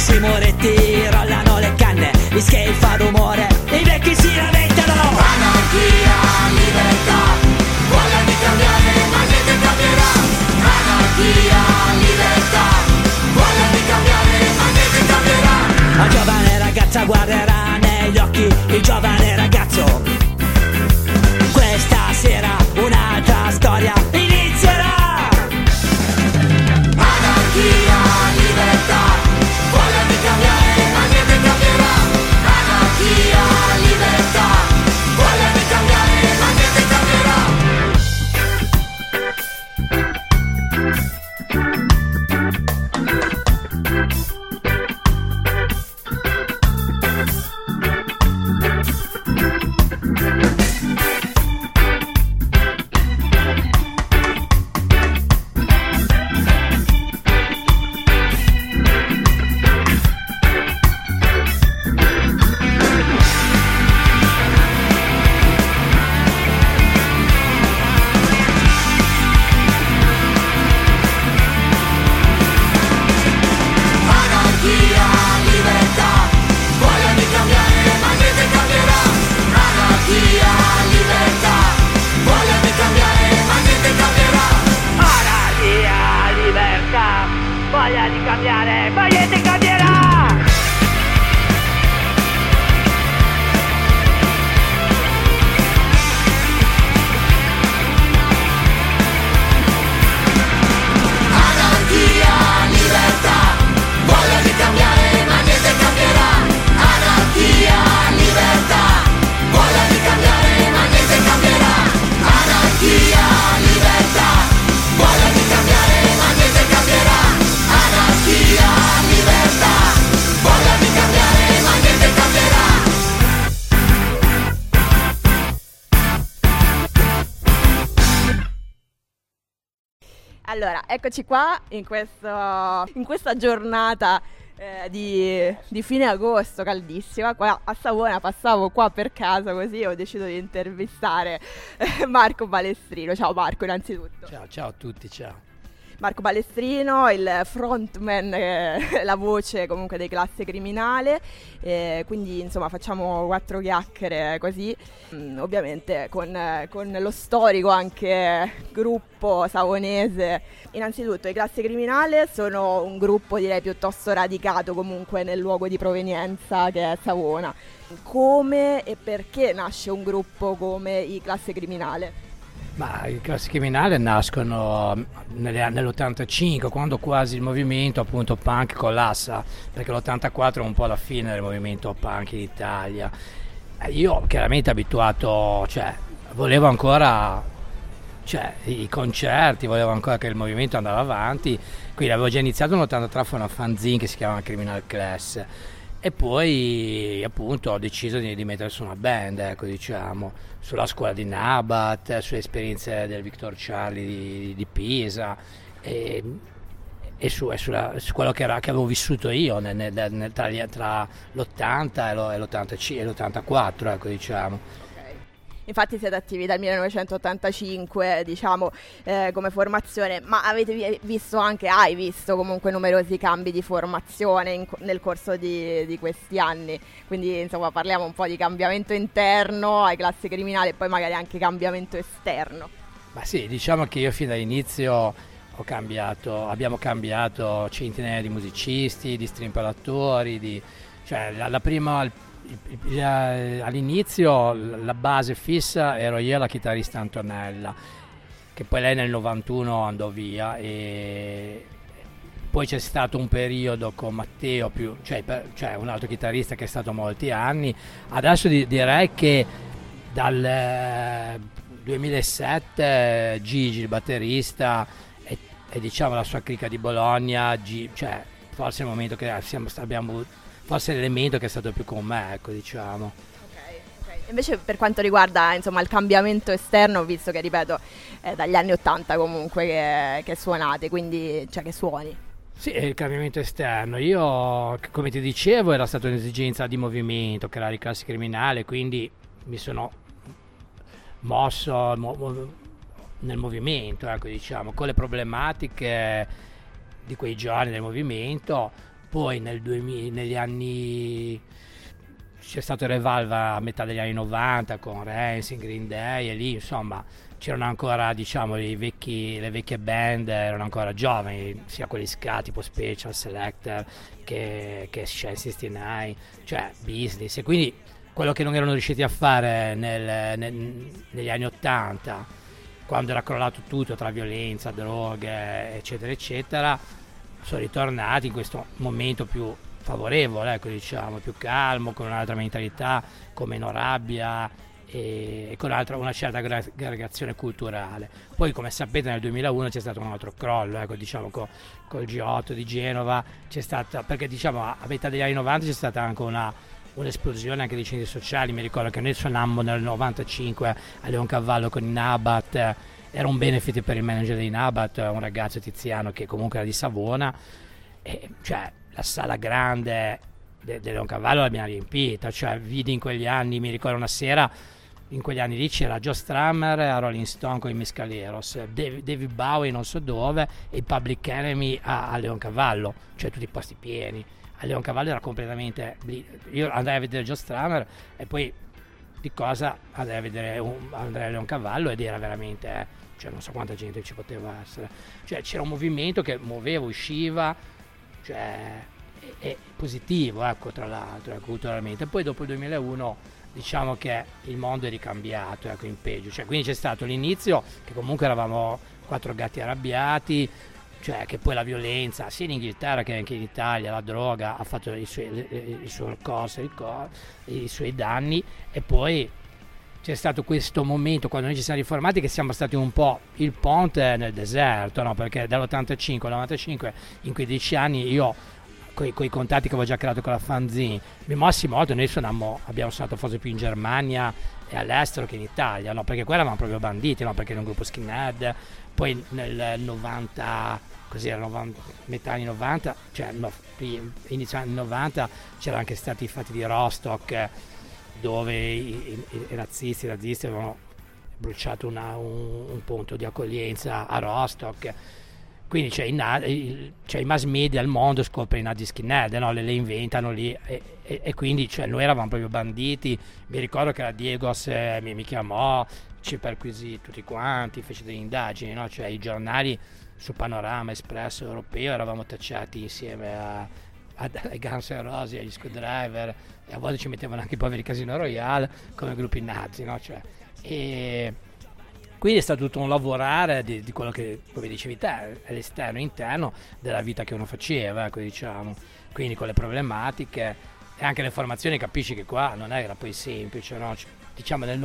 sui muretti rollano le canne, gli skate fa rumore, i vecchi si lamentano. Anarchia, libertà, voglia di cambiare ma niente cambierà. Anarchia, libertà, voglia di cambiare ma niente cambierà. La giovane ragazza guarderà negli occhi il giovane ragazzo. Questa sera un'altra storia inizierà. Anarchia, libertà, voglia di cambiare ma niente cambierà. Anarchia, libertà, voglia di cambiare ma niente cambierà. Voglia di cambiare, ma niente cambierà. Anarchia, libertà, voglia di cambiare ma niente cambierà. Anarchia, libertà, voglia di cambiare ma niente cambierà. Anarchia, libertà, voglia di cambiare ma niente cambierà. Anarchia, libertà, voglia di cambiare ma niente cambierà. Allora, eccoci qua in questa giornata di fine agosto caldissima. Qua a Savona passavo qua per caso, così ho deciso di intervistare Marco Balestrino. Ciao Marco, innanzitutto. Ciao a tutti, ciao. Marco Balestrino, il frontman, la voce comunque dei Classe Criminale, quindi insomma facciamo 4 chiacchiere così, ovviamente con lo storico anche gruppo savonese. Innanzitutto i Classe Criminale sono un gruppo direi piuttosto radicato comunque nel luogo di provenienza che è Savona. Come e perché nasce un gruppo come i Classe Criminale? Ma i Classe Criminale nascono nell'85, quando quasi il movimento appunto punk collassa, perché l'84 è un po' la fine del movimento punk in Italia. Io chiaramente abituato, volevo ancora i concerti, volevo ancora che il movimento andava avanti, quindi avevo già iniziato nell'83 con una fanzine che si chiama Criminal Class. E poi appunto ho deciso di mettere su una band, ecco, diciamo, sulla scuola di Nabat, sulle esperienze del Victor Charlie di Pisa e su quello che avevo vissuto io tra l'80 e l'84, ecco, diciamo. Infatti siete attivi dal 1985, diciamo, come formazione, ma hai visto comunque numerosi cambi di formazione nel corso di questi anni, quindi insomma parliamo un po' di cambiamento interno ai Classe Criminali e poi magari anche cambiamento esterno. Ma sì, diciamo che io fin dall'inizio abbiamo cambiato centinaia di musicisti, di strimpalatori, all'inizio la base fissa ero io e la chitarrista Antonella, che poi lei nel 91 andò via, e poi c'è stato un periodo con Matteo un altro chitarrista che è stato molti anni. Adesso direi che dal 2007 Gigi, il batterista, e diciamo la sua cricca di Bologna, forse è il momento che forse è l'elemento che è stato più con me, ecco, diciamo. Ok. Invece per quanto riguarda insomma il cambiamento esterno, visto che ripeto è dagli anni 80 comunque che suonate, quindi che suoni. Sì, il cambiamento esterno. Io, come ti dicevo, era stata un'esigenza di movimento, creare i Classe Criminale, quindi mi sono mosso nel movimento, ecco, diciamo, con le problematiche di quei giorni del movimento. poi negli anni c'è stato il revival a metà degli anni 90 con Rancid, Green Day, e lì insomma c'erano ancora, diciamo, le vecchie band erano ancora giovani, sia quelli ska tipo Special Selector che Shell 69, cioè Business, e quindi quello che non erano riusciti a fare negli anni 80, quando era crollato tutto tra violenza, droghe, eccetera eccetera, sono ritornati in questo momento più favorevole, ecco, diciamo, più calmo, con un'altra mentalità, con meno rabbia e con una certa aggregazione culturale. Poi, come sapete, nel 2001 c'è stato un altro crollo, ecco, diciamo, col G8 di Genova c'è stata, perché diciamo a metà degli anni 90 c'è stata anche un'esplosione anche dei centri sociali. Mi ricordo che noi suonammo nel 95 a Leoncavallo con i Nabat, era un benefit per il manager dei Nabat, un ragazzo Tiziano che comunque era di Savona, e cioè la sala grande del Leoncavallo l'abbiamo riempita, cioè vidi in quegli anni, mi ricordo una sera, in quegli anni lì c'era Joe Strummer a Rolling Stone con i Mescaleros, David Bowie non so dove, e Public Enemy a Leoncavallo, cioè tutti i posti pieni. A Leoncavallo era completamente io andai a vedere Joe Strummer e poi di cosa andai a vedere Andrea Leoncavallo, ed era veramente, cioè non so quanta gente ci poteva essere, cioè c'era un movimento che muoveva, usciva, cioè è positivo, ecco, tra l'altro, culturalmente. Poi dopo il 2001 diciamo che il mondo è ricambiato, ecco, in peggio, cioè quindi c'è stato l'inizio che comunque eravamo quattro gatti arrabbiati, cioè che poi la violenza sia in Inghilterra che anche in Italia, la droga ha fatto il suo corso, i suoi danni, e poi c'è stato questo momento quando noi ci siamo riformati che siamo stati un po' il ponte nel deserto, no? Perché dall'85 al 95, in quei 10 anni, io con i contatti che avevo già creato con la fanzine mi mossi molto. Noi abbiamo suonato forse più in Germania e all'estero che in Italia, no? Perché qua eravamo proprio banditi, no? Perché era un gruppo skinhead. Poi nel 90, così era metà anni 90, cioè inizio anni 90, c'erano anche stati i fatti di Rostock, dove i nazisti avevano bruciato un punto di accoglienza a Rostock. Quindi c'è i mass media, il mondo scopre i nazi skinhead, no? le inventano lì, e quindi cioè, noi eravamo proprio banditi. Mi ricordo che la Diegos mi chiamò, ci perquisì tutti quanti, fece delle indagini, no? Cioè i giornali su Panorama, Espresso, Europeo eravamo tacciati insieme ai Guns N' Roses, agli Screwdriver, e a volte ci mettevano anche i poveri Casino Royale come gruppi nazi, no? Cioè, e quindi è stato tutto un lavorare di quello che, come dicevi te, all'esterno e interno della vita che uno faceva, ecco, diciamo. Quindi con le problematiche e anche le formazioni, capisci che qua non era poi semplice, no? Diciamo nel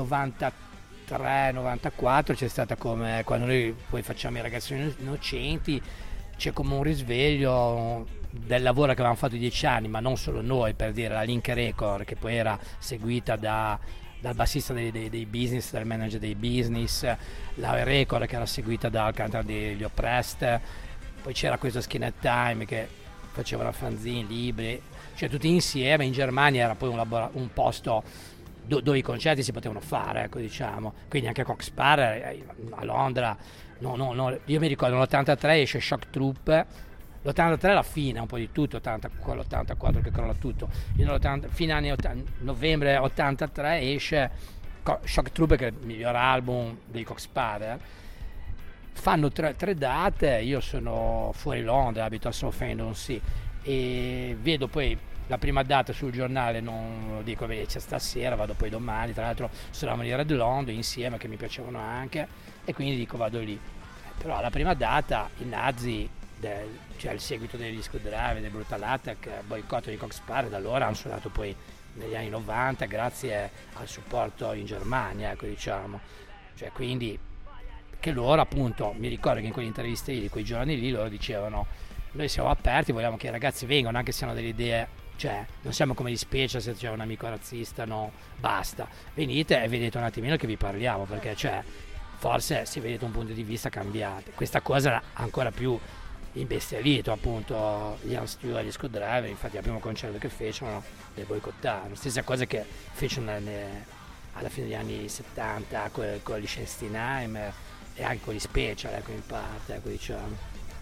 93-94 c'è stata, come quando noi poi facciamo i ragazzini innocenti, c'è come un risveglio del lavoro che avevamo fatto 10 anni, ma non solo noi, per dire la Link Record, che poi era seguita dal bassista dei Business, dal manager dei Business, la Record che era seguita dal cantante degli Oppressed, poi c'era questo Skinhead Time che faceva la fanzine, libri, cioè tutti insieme. In Germania era poi un posto dove i concerti si potevano fare, ecco, diciamo. Quindi anche a Cox Bar a Londra, no, io mi ricordo nell'83 esce Shock Troop, l'83 alla fine un po' di tutto, l'84 che crolla tutto, fine anni 80, novembre 83 esce Shock Troop, che è il miglior album dei Cox Bar. Fanno tre date, io sono fuori Londra, abito a Southend-on-Sea, e vedo poi la prima data sul giornale, non dico c'è stasera, vado poi domani, tra l'altro suonavano i Red London insieme, che mi piacevano anche, e quindi dico vado lì. Però la prima data i nazi, cioè il seguito degli Screwdriver, del Brutal Attack, boicotto di Cox Bar, da allora hanno suonato poi negli anni 90 grazie al supporto in Germania, ecco, diciamo. Cioè, quindi che loro appunto, mi ricordo che in quelle interviste lì, di quei giorni lì, loro dicevano noi siamo aperti, vogliamo che i ragazzi vengano anche se hanno delle idee, cioè non siamo come gli Special, se c'è un amico razzista, no, basta, venite e vedete un attimino che vi parliamo, perché cioè forse se vedete un punto di vista cambiate. Questa cosa ancora più imbestialito appunto Ian Stewart e gli Screwdriver, infatti al primo concerto che fecero le boicottarono, stessa cosa che fecero alla fine degli anni 70 con gli Schensteinheim e anche con gli Special, ecco, in parte, ecco, diciamo.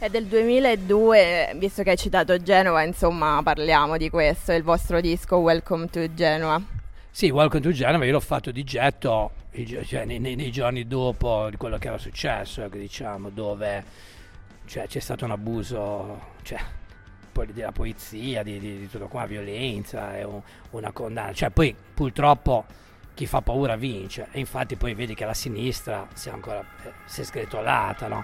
È del 2002, visto che hai citato Genova, insomma parliamo di questo, il vostro disco Welcome to Genoa. Sì, Welcome to Genova io l'ho fatto di getto cioè, nei giorni dopo di quello che era successo, diciamo, dove cioè, c'è stato un abuso, cioè, della polizia, di tutto qua, violenza e una condanna. Cioè, poi purtroppo chi fa paura vince, e infatti poi vedi che la sinistra si è sgretolata, no?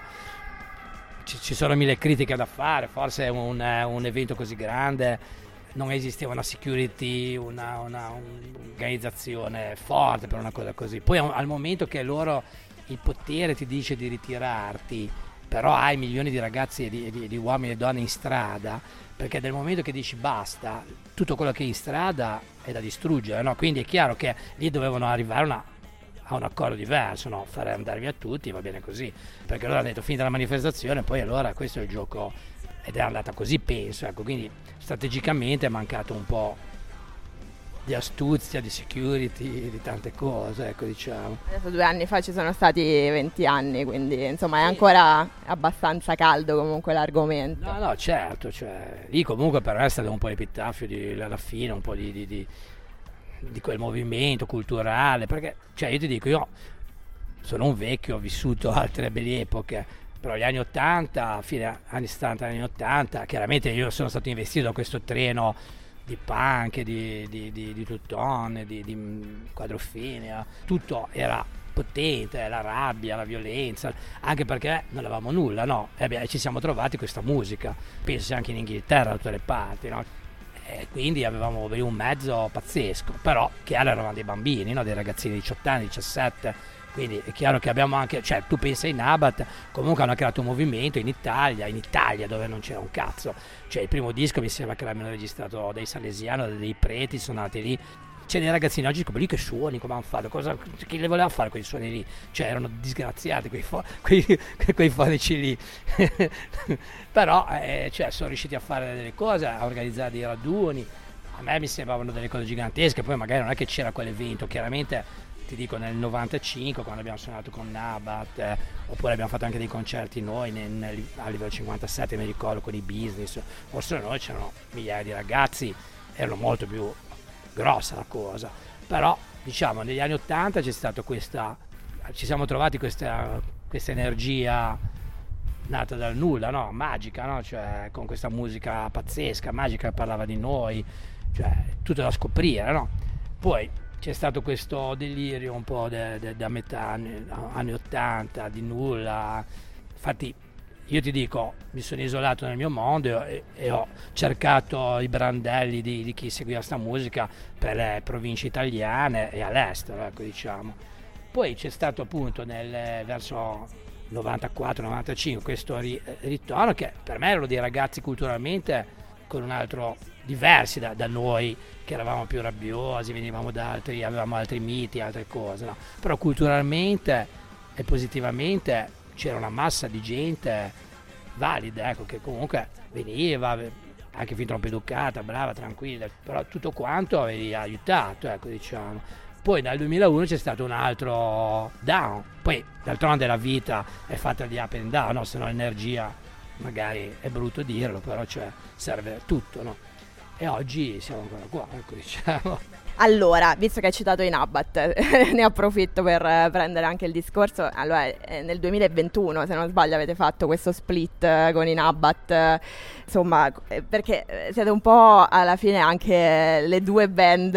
Ci sono mille critiche da fare, forse è un evento così grande, non esisteva una security, un'organizzazione forte per una cosa così. Poi al momento che il potere ti dice di ritirarti, però hai milioni di ragazzi di uomini e donne in strada, perché nel momento che dici basta, tutto quello che è in strada è da distruggere, no? Quindi è chiaro che lì dovevano arrivare a un accordo diverso, no? Fare andare via tutti, va bene così, perché allora hanno detto finita la manifestazione, poi allora questo è il gioco, ed è andata così, penso, ecco. Quindi strategicamente è mancato un po' di astuzia, di security, di tante cose, ecco, diciamo. Adesso 2 anni fa ci sono stati 20 anni, quindi insomma è ancora abbastanza caldo comunque l'argomento. No, certo, cioè, lì comunque per me è stato un po' l'epitaffio alla fine, un po' di quel movimento culturale, perché cioè io ti dico, io sono un vecchio, ho vissuto altre belle epoche, però gli anni 80, fine anni 70, anni 80, chiaramente io sono stato investito da questo treno di punk, di tutton, di quadrofinia, tutto era potente, la rabbia, la violenza, anche perché non avevamo nulla, no? E ci siamo trovati questa musica, penso anche in Inghilterra, da tutte le parti, no? E quindi avevamo un mezzo pazzesco, però chiaro eravamo dei bambini, no? Dei ragazzini di 18 anni, 17, quindi è chiaro che abbiamo anche, cioè tu pensa in Nabat, comunque hanno creato un movimento in Italia dove non c'era un cazzo, cioè il primo disco mi sembra che l'abbiano registrato dei salesiani, dei preti, sono andati lì. C'è dei ragazzini oggi come lì che suoni, come hanno fatto, chi le voleva fare quei suoni lì? Cioè erano disgraziati quei fonici lì. Però cioè, sono riusciti a fare delle cose, a organizzare dei raduni. A me mi sembravano delle cose gigantesche, poi magari non è che c'era quell'evento, chiaramente ti dico nel 95 quando abbiamo suonato con Nabat, oppure abbiamo fatto anche dei concerti noi a livello 57, mi ricordo, con i Business, forse noi c'erano migliaia di ragazzi, erano molto più grossa la cosa, però diciamo negli anni 80 c'è stato ci siamo trovati questa energia nata dal nulla, no? Magica, no? Cioè con questa musica pazzesca, magica, che parlava di noi, cioè tutto da scoprire, no? Poi c'è stato questo delirio un po' da metà anni 80 di nulla, infatti io ti dico, mi sono isolato nel mio mondo e ho cercato i brandelli di chi seguiva sta musica per le province italiane e all'estero, ecco, diciamo. Poi c'è stato appunto verso 94-95 questo ritorno, che per me erano dei ragazzi culturalmente con un altro diversi da noi, che eravamo più rabbiosi, venivamo avevamo altri miti, altre cose, no? Però culturalmente e positivamente c'era una massa di gente valida, ecco, che comunque veniva anche fin troppo educata, brava, tranquilla, però tutto quanto avevi aiutato, ecco, diciamo. Poi dal 2001 c'è stato un altro down, poi d'altronde la vita è fatta di up and down, no? Se no l'energia, magari è brutto dirlo, però cioè serve tutto, no? E oggi siamo ancora qua, ecco, diciamo. Allora, visto che hai citato i Nabat, ne approfitto per prendere anche il discorso. Allora, nel 2021, se non sbaglio, avete fatto questo split con i Nabat, insomma, perché siete un po' alla fine anche le due band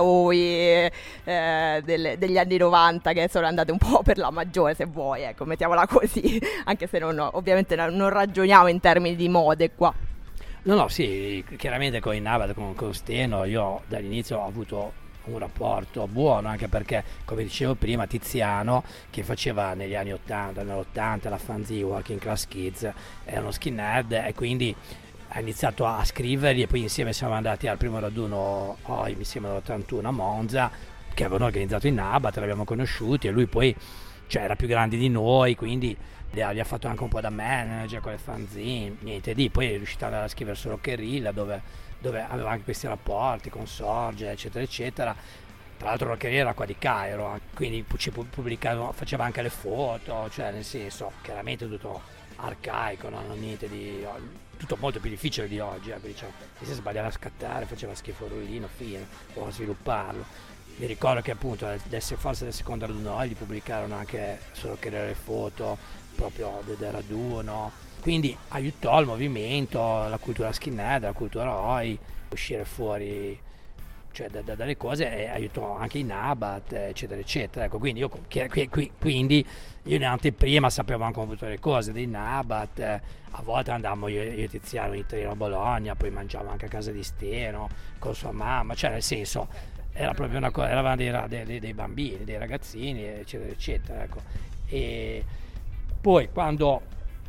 degli anni 90 che sono andate un po' per la maggiore, se vuoi, ecco, mettiamola così, anche se ovviamente non ragioniamo in termini di mode qua. No, sì, chiaramente con i Nabat, con Steno, io dall'inizio ho avuto un rapporto buono, anche perché, come dicevo prima, Tiziano, che faceva negli anni 80, nell'80 la fanzine Working Class Kids, era uno skinhead, e quindi ha iniziato a scriverli, e poi insieme siamo andati al primo raduno, mi sembra l'81 a Monza, che avevano organizzato i Nabat, l'abbiamo conosciuti, e lui poi era più grande di noi, quindi gli ha fatto anche un po' da manager con le fanzine, niente di, poi è riuscito a scrivere solo Guerrilla, dove aveva anche questi rapporti con Sorge, eccetera eccetera. Tra l'altro la carriera era qua di Cairo, quindi ci pubblicava, faceva anche le foto, cioè nel senso, chiaramente tutto arcaico, non hanno niente di... tutto molto più difficile di oggi, diciamo. E se sbagliava a scattare faceva schifo il rullino, fine, o a svilupparlo. Mi ricordo che appunto forse del secondo raduno gli pubblicarono anche solo che le foto proprio del raduno, quindi aiutò il movimento, la cultura skinhead, la cultura Oi, uscire fuori, cioè dalle cose, e aiutò anche i Nabat, eccetera eccetera. Ecco, quindi quindi io in anteprima sapevo anche tutte le cose dei Nabat, a volte andavamo io e Tiziano in treno a Bologna, poi mangiavamo anche a casa di Steno con sua mamma, cioè nel senso era proprio una cosa, eravamo dei bambini, dei ragazzini, eccetera eccetera, ecco. E poi quando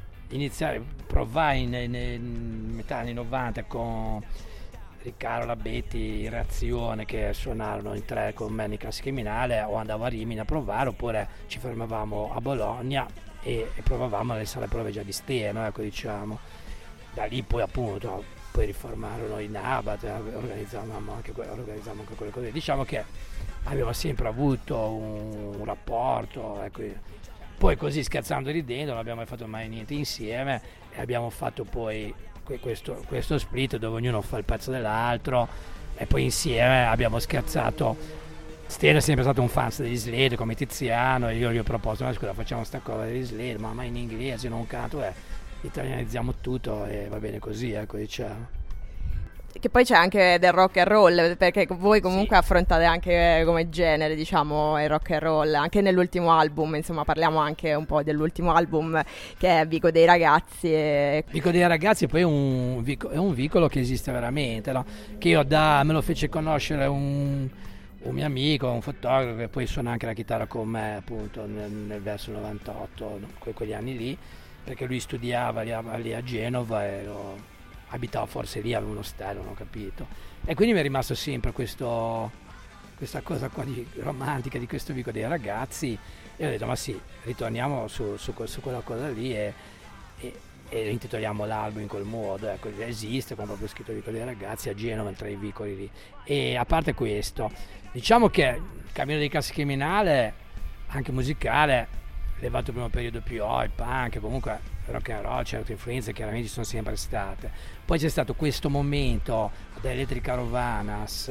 provai in metà anni 90 con Riccardo Labetti in Reazione, che suonarono in 3 con me nei Classi Criminale, o andavo a Rimini a provare, oppure ci fermavamo a Bologna e provavamo nelle sale prove già di Steno, ecco, diciamo. Da lì poi appunto poi riformarono i Nabat, organizzavamo anche quelle cose. Diciamo che abbiamo sempre avuto un rapporto, ecco. Poi così scherzando e ridendo non abbiamo mai fatto mai niente insieme, e abbiamo fatto poi questo split dove ognuno fa il pezzo dell'altro, e poi insieme abbiamo scherzato. Steno è sempre stato un fan degli Slade come Tiziano, e io gli ho proposto: ma scusa, facciamo sta cosa degli Slade, ma in inglese non canto, italianizziamo tutto e va bene così, ecco, diciamo. Che poi c'è anche del rock and roll, perché voi comunque affrontate anche come genere, diciamo, il rock and roll, anche nell'ultimo album, insomma, parliamo anche un po' dell'ultimo album che è Vico dei Ragazzi. Vico dei Ragazzi poi è un vicolo che esiste veramente, no? Che io me lo fece conoscere un mio amico, un fotografo, che poi suona anche la chitarra con me, appunto, verso il 98, quegli anni lì, perché lui studiava lì a Genova e abitava forse lì, aveva uno ostello, non ho capito, e quindi mi è rimasto sempre questa cosa qua romantica di questo Vico dei Ragazzi, e ho detto: ma sì, ritorniamo su quella cosa lì e intitoliamo l'album in quel modo, ecco. Esiste, come proprio scritto Vico dei Ragazzi a Genova, tra i vicoli lì. E a parte questo, diciamo che il cammino dei Classi Criminale, anche musicale, levato il primo periodo più il punk, comunque rock and roll, certe influenze chiaramente ci sono sempre state. Poi c'è stato questo momento da Electric Caravanas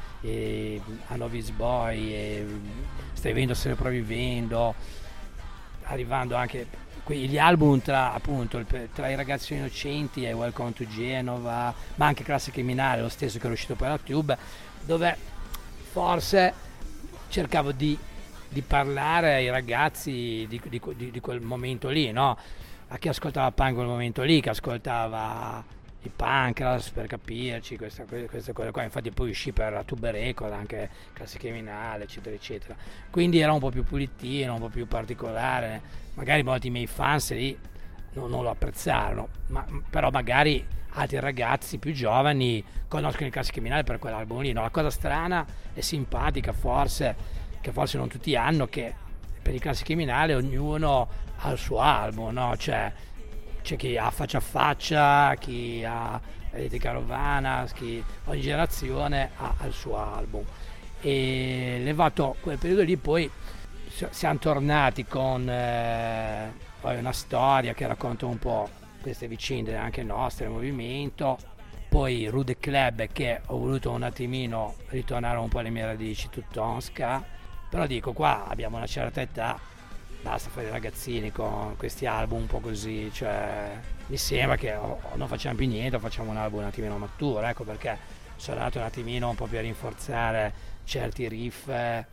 a Novice Boy, Stai vivendo se ne provvivendo, arrivando anche gli album tra i Ragazzi Innocenti e Welcome to Genova, ma anche Classe Criminale, lo stesso che era uscito poi alla Tube, dove forse cercavo di parlare ai ragazzi di quel momento lì, no? A chi ascoltava punk in quel momento lì, che ascoltava i Pancras, per capirci, queste cose qua. Infatti poi uscì per la Tube Record anche Classe Criminale, eccetera eccetera. Quindi era un po' più pulitino, un po' più particolare. Magari molti miei fans lì non lo apprezzarono, però magari altri ragazzi più giovani conoscono il Classe Criminale per quell'album lì, no? La cosa strana e simpatica forse, che forse non tutti hanno, che per il Classe Criminale ognuno ha il suo album, no? C'è chi ha Faccia a Faccia, chi ha Electric Caravanas, ogni generazione ha il suo album. E levato quel periodo lì, poi siamo tornati con poi una storia che racconta un po' queste vicende anche nostre, il movimento. Poi Rude Club, che ho voluto un attimino ritornare un po' alle mie radici tuttonska, però dico, qua abbiamo una certa età, basta fare i ragazzini con questi album un po' così, cioè mi sembra che non facciamo più niente, facciamo un album un attimino maturo, ecco perché sono andato un attimino un po' più a rinforzare certi riff e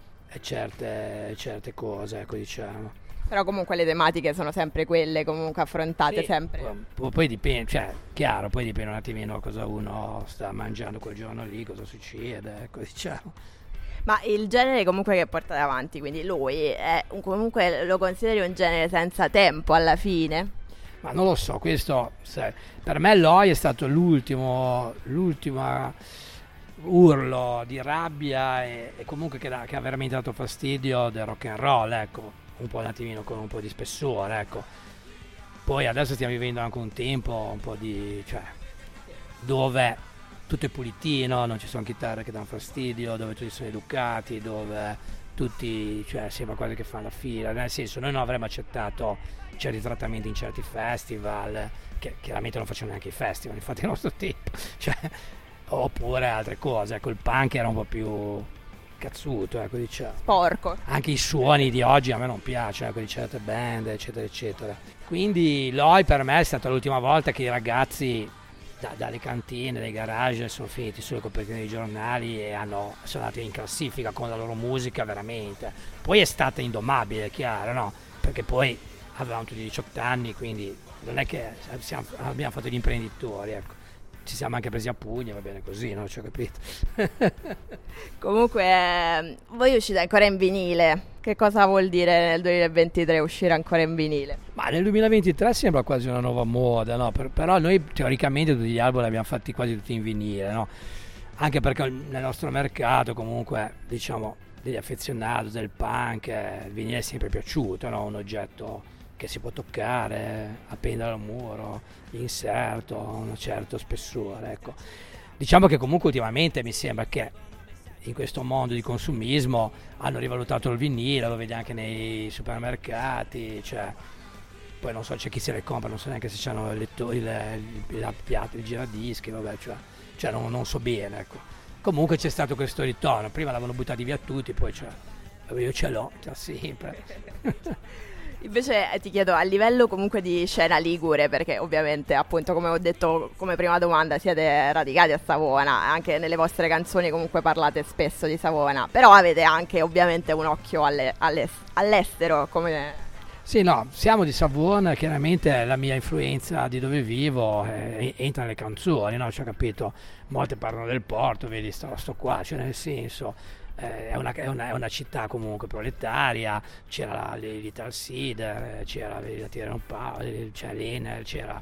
certe cose, ecco, diciamo. Però comunque le tematiche sono sempre quelle, comunque affrontate, sì, sempre. Poi dipende, cioè, chiaro, poi dipende un attimino cosa uno sta mangiando quel giorno lì, cosa succede, ecco, diciamo. Ma il genere comunque che portate avanti, quindi lui comunque lo consideri un genere senza tempo alla fine? Ma non lo so, questo per me Loi è stato l'ultimo urlo di rabbia e comunque che ha veramente dato fastidio del rock and roll, ecco, un po' un attimino con un po' di spessore, ecco. Poi adesso stiamo vivendo anche un tempo un po' di, cioè, dove tutto è pulitino, non ci sono chitarre che danno fastidio, dove tutti sono educati, dove tutti, cioè sembra quasi che fanno la fila, nel senso noi non avremmo accettato certi trattamenti in certi festival, che chiaramente non facevano neanche i festival, infatti al nostro tempo, cioè, oppure altre cose, ecco, il punk era un po' più cazzuto, ecco, diciamo. Sporco. Anche i suoni di oggi a me non piacciono, ecco, di certe band, eccetera, eccetera. Quindi l'Oi per me è stata l'ultima volta che i ragazzi dalle cantine, dai garage sono finiti sulle copertine dei giornali e sono andati in classifica con la loro musica veramente. Poi è stata indomabile, chiaro, no? Perché poi avevamo tutti 18 anni, quindi non è che abbiamo fatto gli imprenditori, ecco. Ci siamo anche presi a pugni, va bene così, no? Ci ho capito. Comunque, voi uscite ancora in vinile. Che cosa vuol dire nel 2023 uscire ancora in vinile? Ma nel 2023 sembra quasi una nuova moda, no? Però noi teoricamente tutti gli album li abbiamo fatti quasi tutti in vinile, no? Anche perché nel nostro mercato comunque, diciamo, degli affezionati del punk, il vinile è sempre piaciuto, no? Un oggetto che si può toccare, appendere al muro, l'inserto, un certo spessore, ecco. Diciamo che comunque ultimamente mi sembra che in questo mondo di consumismo hanno rivalutato il vinile, lo vedi anche nei supermercati, cioè, poi non so, c'è chi se le compra, non so neanche se c'hanno il giradischi, vabbè, cioè non so bene, ecco. Comunque c'è stato questo ritorno, prima l'avevano buttati via tutti, poi io ce l'ho, sempre. Invece ti chiedo, a livello comunque di scena ligure, perché ovviamente appunto come ho detto come prima domanda siete radicati a Savona, anche nelle vostre canzoni comunque parlate spesso di Savona, però avete anche ovviamente un occhio all'estero, come... Sì, no, siamo di Savona, chiaramente la mia influenza di dove vivo entra nelle canzoni, no? Cioè, capito? Molte parlano del porto, vedi, sto qua, cioè nel senso... È una città comunque proletaria, c'era l'Ital Seed, c'era la Tirreno Power, c'era l'Enel, c'era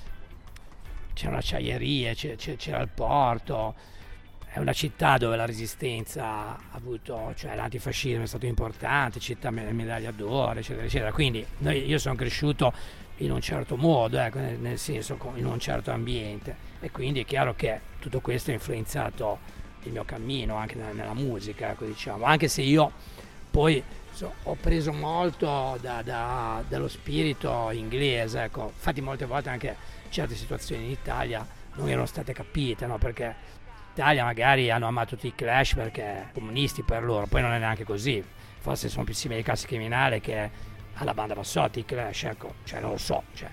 l'acciaieria, c'era il porto. È una città dove la resistenza ha avuto, cioè l'antifascismo è stato importante, città medaglia d'oro, eccetera, eccetera. Quindi io sono cresciuto in un certo modo, ecco, nel senso in un certo ambiente, e quindi è chiaro che tutto questo ha influenzato il mio cammino anche nella musica, ecco, diciamo, anche se io poi ho preso molto dallo spirito inglese, ecco. Infatti molte volte anche certe situazioni in Italia non erano state capite, no? Perché in Italia magari hanno amato tutti i Clash perché comunisti per loro, poi non è neanche così, forse sono più simili ai Classi Criminali che alla banda Bassotti, i Clash, ecco, cioè non lo so, cioè.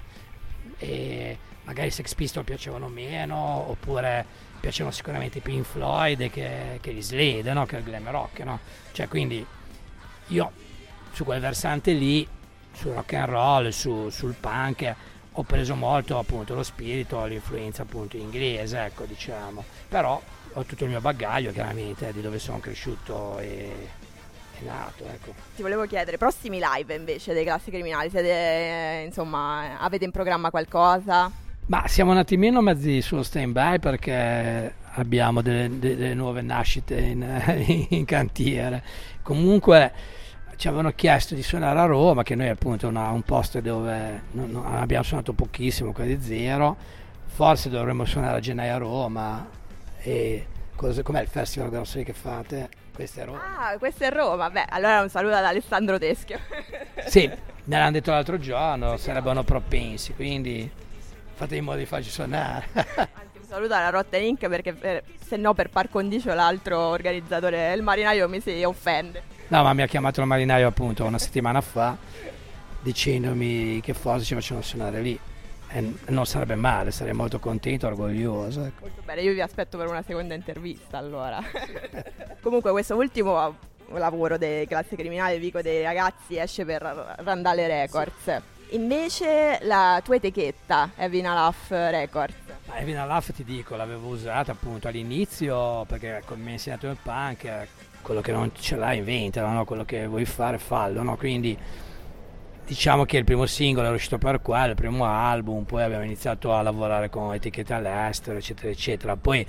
E magari i Sex Pistols piacevano meno, oppure piacevano sicuramente i Pink Floyd che gli Slade, no? Che il glam rock, no? Cioè, quindi io su quel versante lì, sul rock and roll, sul punk, ho preso molto appunto lo spirito, l'influenza appunto inglese, ecco, diciamo. Però ho tutto il mio bagaglio chiaramente di dove sono cresciuto e nato, ecco. Ti volevo chiedere, prossimi live invece dei Classi Criminali, siete, insomma, avete in programma qualcosa? Ma siamo un attimino mezzi sullo stand by perché abbiamo delle nuove nascite in cantiere. Comunque ci avevano chiesto di suonare a Roma, che noi appunto un posto dove non abbiamo suonato pochissimo, quasi zero. Forse dovremmo suonare a gennaio a Roma. E com'è il festival grosso che fate? Questo è Roma. Ah, questo è Roma. Beh, allora un saluto ad Alessandro Teschio. Sì, me l'hanno detto l'altro giorno, sarebbero propensi, quindi fate in modo di farci suonare. Anzi, un saluto alla Rotten Inc. perché se no per par condicio l'altro organizzatore, il marinaio, mi si offende. No, ma mi ha chiamato il marinaio appunto una settimana fa dicendomi che forse ci facevano suonare lì. E non sarebbe male, sarei molto contento, orgoglioso. Ecco. Molto bene, io vi aspetto per una seconda intervista allora. Comunque questo ultimo lavoro dei Classi Criminali, dico dei ragazzi, esce per Randale Records. Sì. Invece la tua etichetta, Evina Laugh Records. Evina Laugh, ti dico, l'avevo usata appunto all'inizio perché mi ha insegnato il punk, quello che non ce l'ha inventalo, no? Quello che vuoi fare fallo, no? Quindi diciamo che il primo singolo era uscito per quello, il primo album, poi abbiamo iniziato a lavorare con etichette all'estero, eccetera, eccetera. Poi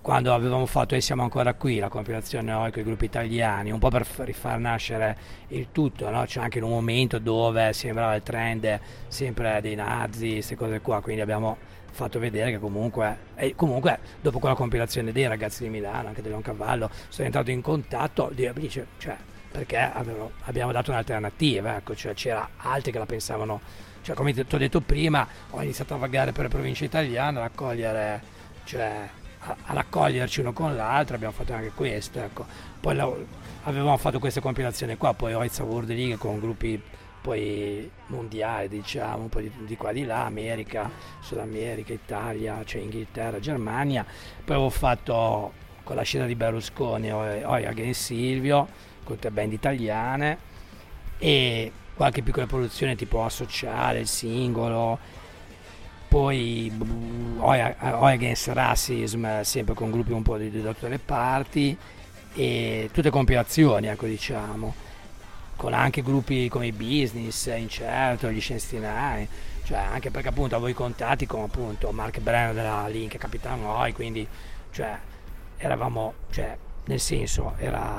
quando avevamo fatto E siamo ancora qui, la compilazione Oi con i gruppi italiani, un po' per rifar nascere il tutto, no? C'è anche in un momento dove sembrava il trend sempre dei nazi, queste cose qua, quindi abbiamo fatto vedere che comunque dopo quella compilazione dei ragazzi di Milano, anche del Leoncavallo, sono entrato in contatto, dice, cioè, perché abbiamo dato un'alternativa, ecco, cioè c'era altri che la pensavano, cioè come ti ho detto prima, ho iniziato a vagare per le province italiane, a raccogliere, cioè a raccoglierci uno con l'altro, abbiamo fatto anche questo, ecco. Poi avevamo fatto queste compilazioni qua, poi Oizza World League con gruppi poi mondiali, diciamo, un po' di qua di là, America, Sud America, Italia, cioè Inghilterra, Germania. Poi avevo fatto con la scena di Berlusconi Oi Against Silvio, con tre band italiane e qualche piccola produzione tipo Asociale, il singolo, poi Oi Against Racism, sempre con gruppi un po' da tutte le parti, e tutte compilazioni, ecco, diciamo, con anche gruppi come i Business, Incerto, gli Scienziati, cioè anche perché appunto avevo i contatti con appunto Mark Brenner della Link, Capitano Oi, quindi cioè eravamo, cioè nel senso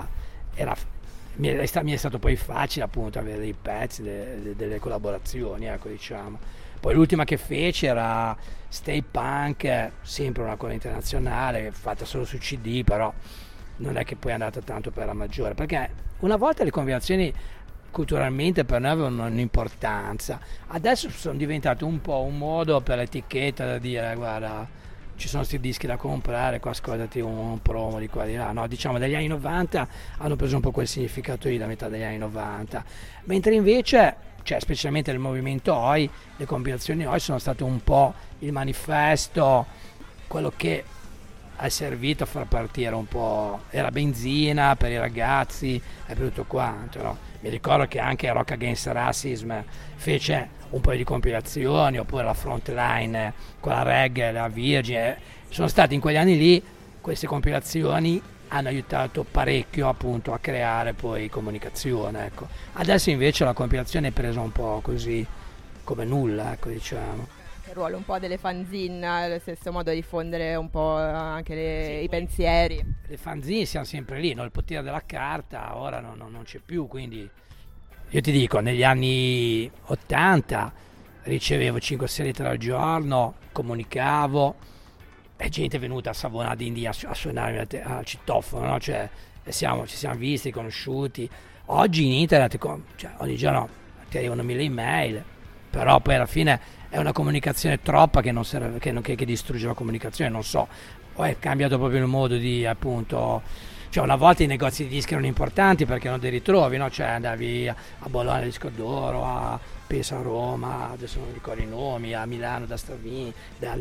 mi è stato poi facile appunto avere dei pezzi, delle collaborazioni, ecco, diciamo. Poi l'ultima che feci era Stay Punk, sempre una cosa internazionale fatta solo su CD, però non è che poi è andata tanto per la maggiore, perché una volta le combinazioni culturalmente per noi avevano un'importanza, adesso sono diventate un po' un modo per l'etichetta da dire guarda ci sono questi dischi da comprare, qua ascoltati un promo di qua di là, no, diciamo dagli anni 90 hanno preso un po' quel significato lì, da metà degli anni 90, mentre invece, cioè specialmente nel movimento Oi, le compilazioni Oi sono state un po' il manifesto, quello che è servito a far partire un po', era benzina per i ragazzi e per tutto quanto, no? Mi ricordo che anche Rock Against Racism fece un po' di compilazioni, oppure la Frontline con la reggae, la Virgine, sono stati in quegli anni lì, queste compilazioni hanno aiutato parecchio appunto a creare poi comunicazione, ecco. Adesso invece la compilazione è presa un po' così come nulla, ecco, diciamo. Il ruolo un po' delle fanzine, allo stesso modo di diffondere un po' anche i pensieri. Le fanzine siamo sempre lì, no? Il potere della carta ora non c'è più, quindi io ti dico, negli anni 80 ricevevo 5-6 lettere al giorno, comunicavo, e gente è venuta a Savona d'India a suonare al citofono, no? Cioè, ci siamo visti, conosciuti. Oggi in internet, cioè, ogni giorno ti arrivano 1000 email, però poi alla fine è una comunicazione troppa che non serve, che distrugge la comunicazione, non so, o è cambiato proprio il modo di appunto, cioè una volta i negozi di dischi erano importanti perché non li ritrovi, no? Cioè andavi a Bologna Disco d'Oro, a Pesa, a Roma, adesso non ricordo i nomi, a Milano da Stravini,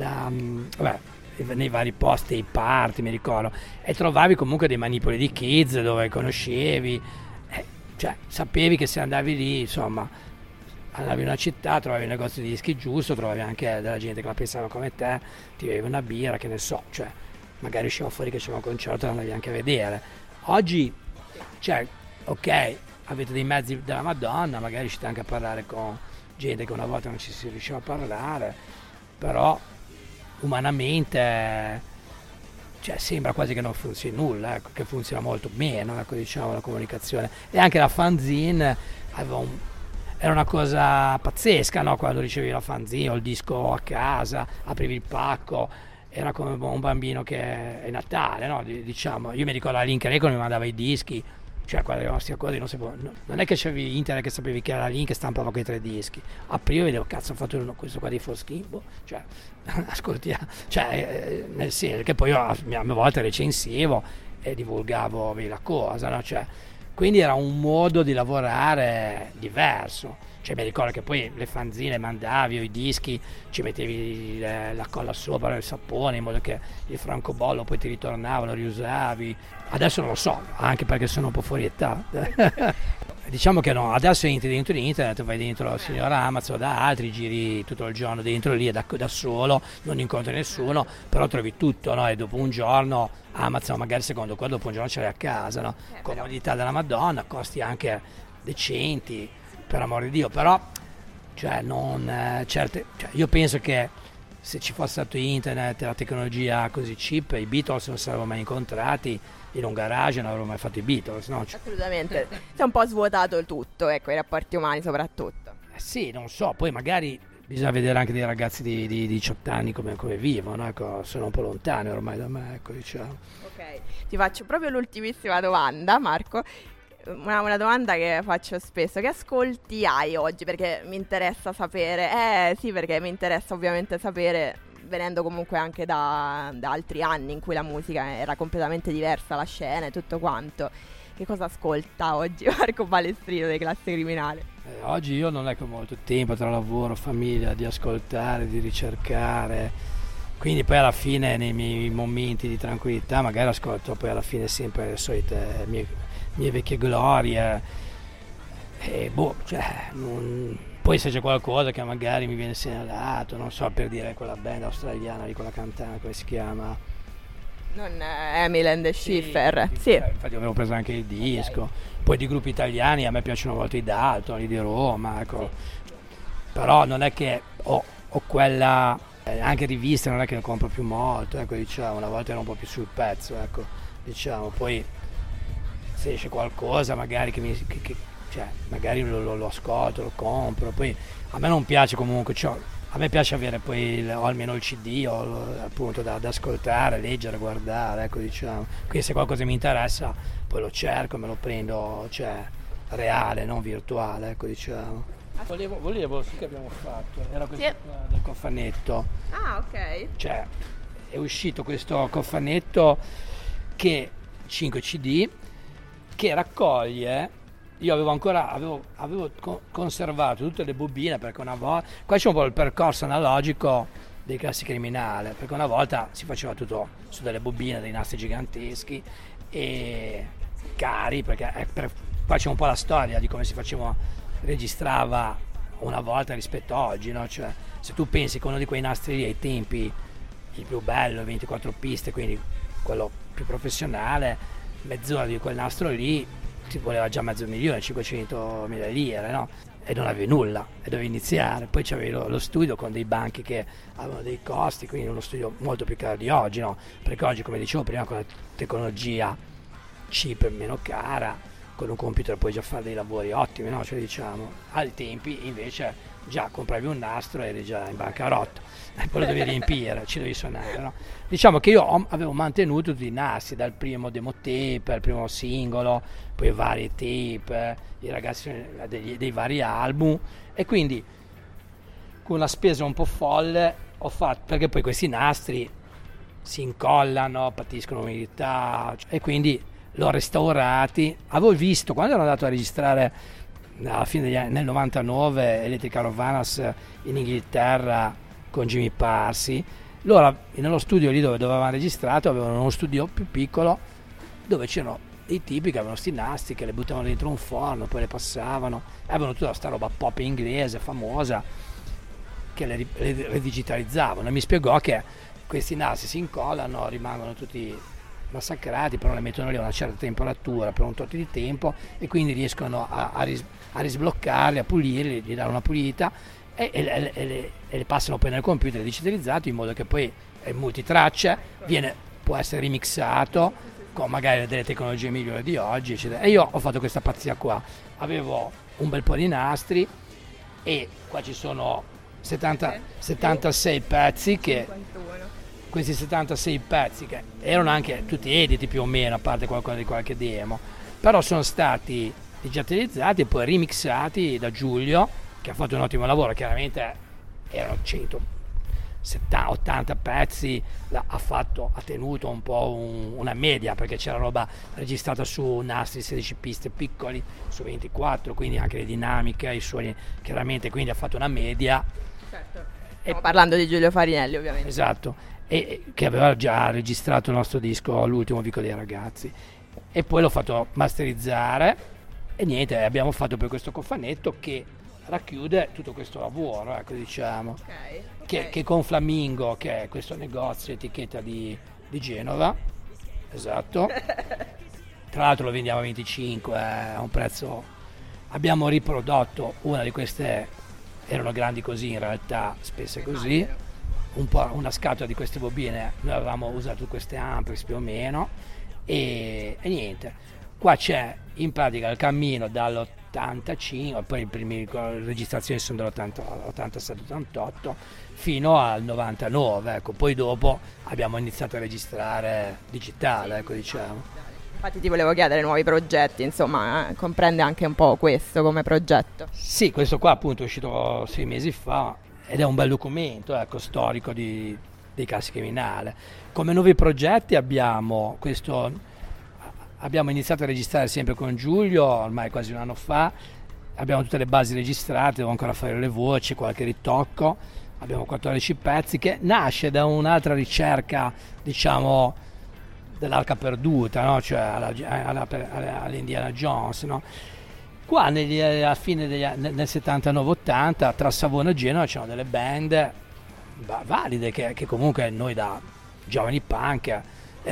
nei vari posti, i party mi ricordo, e trovavi comunque dei manipoli di kids dove conoscevi, cioè sapevi che se andavi lì, insomma, andavi in una città, trovavi un negozio di dischi giusto, trovavi anche della gente che la pensava come te, ti bevi una birra, che ne so, cioè magari usciva fuori che c'era un concerto e andavi anche a vedere. Oggi, cioè, ok, avete dei mezzi della Madonna, magari riuscite anche a parlare con gente che una volta non ci si riusciva a parlare, però umanamente, cioè, sembra quasi che non funzioni nulla, ecco, che funziona molto meno, ecco, diciamo, la comunicazione. E anche la fanzine era una cosa pazzesca, no? Quando ricevevi la fanzine o il disco a casa, aprivi il pacco, era come un bambino che è Natale, no? Diciamo, io mi ricordo la Link Record mi mandava i dischi, cioè quando erano queste cose non è che c'avevi internet che sapevi che era la Link e stampava quei 3 dischi, aprivo e vedevo cazzo ho fatto questo qua di Foschimbo, cioè ascolti, cioè nel senso che poi io a mia volta recensivo e divulgavo la cosa, no? Cioè, quindi era un modo di lavorare diverso, cioè mi ricordo che poi le fanzine mandavi o i dischi, ci mettevi la colla sopra, il sapone, in modo che il francobollo poi ti ritornava, lo riusavi. Adesso non lo so, anche perché sono un po' fuori età. Diciamo che no, adesso entri dentro internet, vai dentro la signora Amazon, da altri, giri tutto il giorno dentro lì da solo, non incontri nessuno, però trovi tutto, no? E dopo un giorno Amazon, magari secondo quello, dopo un giorno ce l'hai a casa, no? Comodità della Madonna, costi anche decenti, per amor di Dio, però cioè non certe, cioè io penso che se ci fosse stato internet e la tecnologia così cheap, i Beatles non si sarebbero mai incontrati in un garage, non avrebbero mai fatto i Beatles, no? Assolutamente, si è un po' svuotato il tutto, ecco, i rapporti umani soprattutto. Sì, non so, poi magari bisogna vedere anche dei ragazzi di 18 anni come vivono, ecco, sono un po' lontani ormai da me, ecco, diciamo. Ok, ti faccio proprio l'ultimissima domanda, Marco. Una domanda che faccio spesso: che ascolti hai oggi? Perché mi interessa sapere. Sì, perché mi interessa ovviamente sapere, venendo comunque anche da altri anni in cui la musica era completamente diversa, la scena e tutto quanto. Che cosa ascolta oggi Marco Palestrino dei Classe Criminale? Oggi io non è che ho molto tempo tra lavoro, famiglia, di ascoltare, di ricercare, quindi poi alla fine nei miei momenti di tranquillità magari ascolto poi alla fine sempre le solite mie vecchie glorie e poi se c'è qualcosa che magari mi viene segnalato, non so, per dire quella band australiana di quella cantante, come si chiama? Non Emil and the Schiffer, sì. Infatti avevo preso anche il disco, poi di gruppi italiani a me piacciono molto i Dalton, i di Roma, ecco. Però non è che ho quella, anche riviste non è che ne compro più molto, ecco, diciamo, una volta ero un po' più sul pezzo, ecco, diciamo, poi se esce qualcosa magari cioè, magari lo ascolto, lo compro, poi a me non piace comunque, a me piace avere poi o almeno il CD appunto da ascoltare, leggere, guardare, ecco, diciamo. Quindi se qualcosa mi interessa poi lo cerco, me lo prendo, cioè reale, non virtuale, ecco, diciamo. Volevo sì che abbiamo fatto, era questo qua del cofanetto. Ah, ok. Cioè è uscito questo cofanetto che 5 CD che raccoglie. Io avevo conservato tutte le bobine, perché una volta qua c'è un po' il percorso analogico dei Classe Criminale, perché una volta si faceva tutto su delle bobine, dei nastri giganteschi e cari, perché qua c'è un po' la storia di come registrava una volta rispetto a oggi, no? Cioè, se tu pensi che uno di quei nastri lì ai tempi, il più bello, 24 piste, quindi quello più professionale, mezz'ora di quel nastro lì ti voleva già 500.000, 500.000 lire, no? E non avevi nulla e dovevi iniziare. Poi c'avevi lo studio con dei banchi che avevano dei costi, quindi uno studio molto più caro di oggi, no? Perché oggi, come dicevo prima, con la tecnologia cheap e meno cara, con un computer puoi già fare dei lavori ottimi, no? Cioè, diciamo, ai tempi invece già compravi un nastro e eri già in bancarotta, e poi lo devi riempire, ci devi suonare, no? Diciamo che io avevo mantenuto tutti i nastri, dal primo demo tape, il primo singolo, poi varie tape, i ragazzi dei vari album, e quindi con una spesa un po' folle ho fatto, perché poi questi nastri si incollano, patiscono umidità, e quindi l'ho restaurati. Avevo visto, quando ero andato a registrare alla fine nel 99 Electric Caravanas in Inghilterra con Jimmy Parsi, loro nello studio lì dove dovevano registrato avevano uno studio più piccolo dove c'erano dei tipi che avevano sti nastri che le buttavano dentro un forno, poi le passavano, avevano tutta questa roba pop inglese famosa che le digitalizzavano, e mi spiegò che questi nastri si incollano, rimangono tutti massacrati, però le mettono lì a una certa temperatura per un tot di tempo, e quindi riescono a risbloccarli, a pulirli, gli dare una pulita e le passano poi nel computer digitalizzato, in modo che poi è multitracce, può essere remixato con magari delle tecnologie migliori di oggi, eccetera. E io ho fatto questa pazzia qua, avevo un bel po' di nastri e qua ci sono 76 pezzi che 51. Questi 76 pezzi che erano anche tutti editi più o meno, a parte qualcosa di qualche demo, però sono stati digitalizzati e poi remixati da Giulio, che ha fatto un ottimo lavoro. Chiaramente erano 180 pezzi, ha tenuto un po' una media, perché c'era roba registrata su nastri 16 piste piccoli, su 24, quindi anche le dinamiche, i suoni, chiaramente, quindi ha fatto una media. Certo. Stiamo parlando di Giulio Farinelli, ovviamente. Esatto, e che aveva già registrato il nostro disco L'ultimo Vico dei Ragazzi, e poi l'ho fatto masterizzare e niente, abbiamo fatto poi questo cofanetto che racchiude tutto questo lavoro, ecco, diciamo. Okay. Che con Flamingo, che è questo negozio etichetta di Genova, esatto, tra l'altro lo vendiamo a 25 a un prezzo. Abbiamo riprodotto una di queste, erano grandi così, in realtà spesse così, un po' una scatola di queste bobine, noi avevamo usato queste Ampex più o meno, e niente, qua c'è in pratica il cammino dall'85, poi le prime registrazioni sono dall'87-88 fino al 99, ecco. Poi dopo abbiamo iniziato a registrare digitale, ecco, diciamo. Infatti ti volevo chiedere nuovi progetti, insomma, comprende anche un po' questo come progetto. Sì, questo qua appunto è uscito 6 mesi fa ed è un bel documento, ecco, storico dei Classi Criminale. Come nuovi progetti abbiamo iniziato a registrare sempre con Giulio, ormai quasi un anno fa, abbiamo tutte le basi registrate, devo ancora fare le voci, qualche ritocco, abbiamo 14 pezzi, che nasce da un'altra ricerca, diciamo, dell'arca perduta, no? Cioè all'Indiana Jones, no? Qua alla fine nel 79-80 tra Savona e Genova c'erano delle band valide che comunque noi da giovani punk,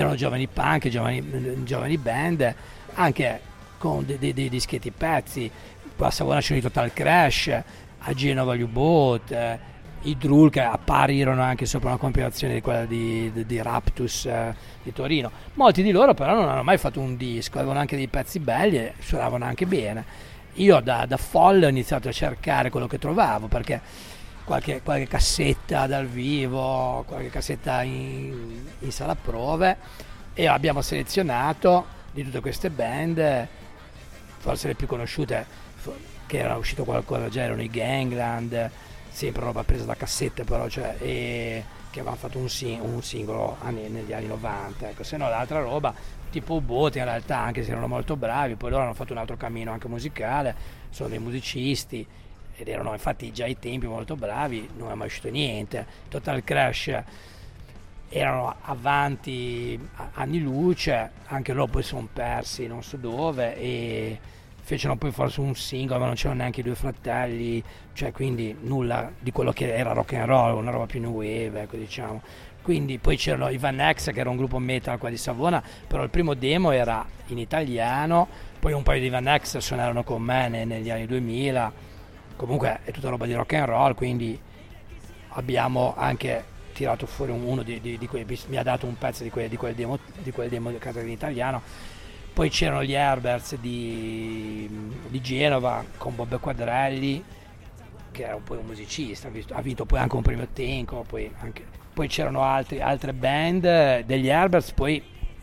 giovani band, anche con dei dischetti pezzi. A Savona c'erano i Total Crash, a Genova gli U-Boat, i Drool, che apparirono anche sopra una compilazione di quella di Raptus di Torino. Molti di loro però non hanno mai fatto un disco, avevano anche dei pezzi belli e suonavano anche bene. Io da folle ho iniziato a cercare quello che trovavo, perché qualche cassetta dal vivo, qualche cassetta in sala prove, e abbiamo selezionato di tutte queste band, forse le più conosciute, che era uscito qualcosa già, erano i Gangland, sempre roba presa da cassette però, cioè, e che avevano fatto un singolo negli anni 90, ecco. Se no l'altra roba tipo U-Boat, in realtà, anche se erano molto bravi, poi loro hanno fatto un altro cammino anche musicale, sono dei musicisti ed erano infatti già ai tempi molto bravi, non è mai uscito niente. Total Crash erano avanti anni luce, anche loro poi sono persi non so dove, e fecero poi forse un singolo, ma non c'erano neanche i due fratelli, cioè quindi nulla di quello che era rock and roll, una roba più new wave, ecco, diciamo. Quindi poi c'erano i Van X, che era un gruppo metal qua di Savona, però il primo demo era in italiano, poi un paio di Van X suonarono con me negli anni 2000, comunque è tutta roba di rock and roll, quindi abbiamo anche tirato fuori uno di quei, mi ha dato un pezzo di quel demo cantato in italiano. Poi c'erano gli Herberts di Genova con Bob Quadrelli, che era poi un musicista, ha vinto poi anche un premio Tenco, poi c'erano altre band degli Herberts, poi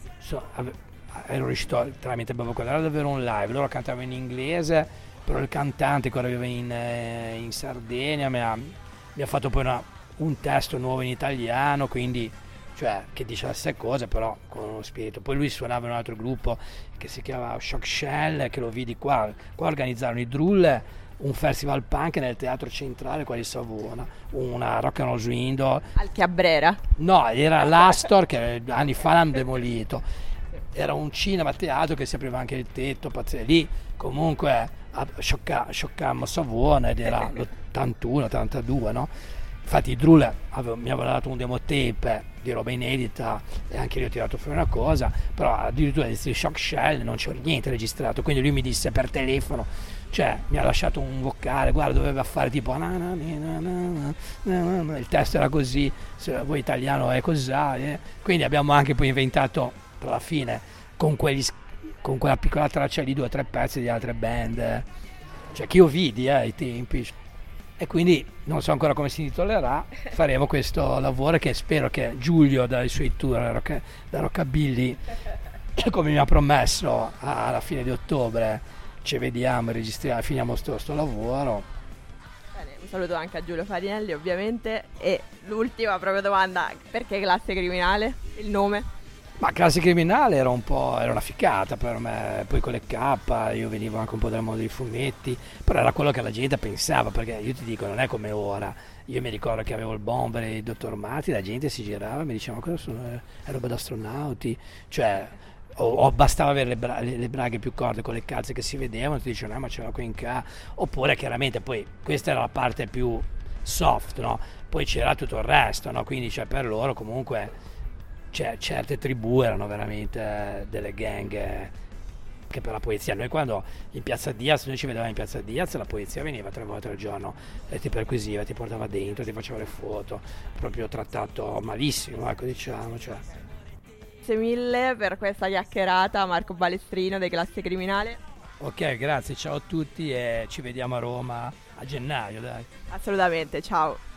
ero riuscito tramite Bob Quadrelli ad avere un live, loro cantavano in inglese, però il cantante che ora vive in Sardegna mi ha fatto poi un testo nuovo in italiano, quindi, cioè, che dice la stessa cosa però con uno spirito. Poi lui suonava in un altro gruppo che si chiama Shock Shell, che lo vidi qua organizzarono i Drool un festival punk nel teatro centrale qua di Savona, una rock and roll window al Chiabrera? No, era l'Astor, che anni fa l'hanno demolito, era un cinema teatro che si apriva anche il tetto, lì comunque scioccammo Savona, ed era l'81-82, no? Infatti i Drool mi avevano dato un demo tape di roba inedita e anche io ho tirato fuori una cosa, però addirittura di Shock Shell non c'era niente registrato, quindi lui mi disse per telefono, cioè mi ha lasciato un vocale, guarda, doveva fare tipo il testo era così, se voi italiano è così, quindi abbiamo anche poi inventato alla fine con quella piccola traccia di 2 o 3 pezzi di altre band, cioè che io vidi ai tempi. E quindi non so ancora come si intitolerà, faremo questo lavoro che spero che Giulio dai suoi tour da Rockabilly, come mi ha promesso, alla fine di ottobre ci vediamo e registriamo, finiamo sto lavoro. Bene, un saluto anche a Giulio Farinelli ovviamente, e l'ultima proprio domanda: perché Classe Criminale? Il nome? Ma Classe Criminale era una ficata per me, poi con le K, io venivo anche un po' dal mondo dei fumetti, però era quello che la gente pensava, perché io ti dico, non è come ora. Io mi ricordo che avevo il bomber e il dottor Mati, la gente si girava e mi diceva: ma cosa sono? È roba da astronauti, cioè, o bastava avere le braghe più corte con le calze che si vedevano, ti dicevano ma c'era qui in K, oppure chiaramente poi questa era la parte più soft, no? Poi c'era tutto il resto, no? Quindi, cioè, per loro comunque certe tribù erano veramente delle gang che per la polizia. Noi quando in Piazza Diaz, noi ci vedevamo in Piazza Diaz, la polizia veniva 3 volte al giorno e ti perquisiva, ti portava dentro, ti faceva le foto, proprio trattato malissimo, ecco, diciamo, cioè. Grazie mille per questa chiacchierata, Marco Balestrino dei Classe Criminale. Ok, grazie, ciao a tutti e ci vediamo a Roma a gennaio, dai. Assolutamente, ciao.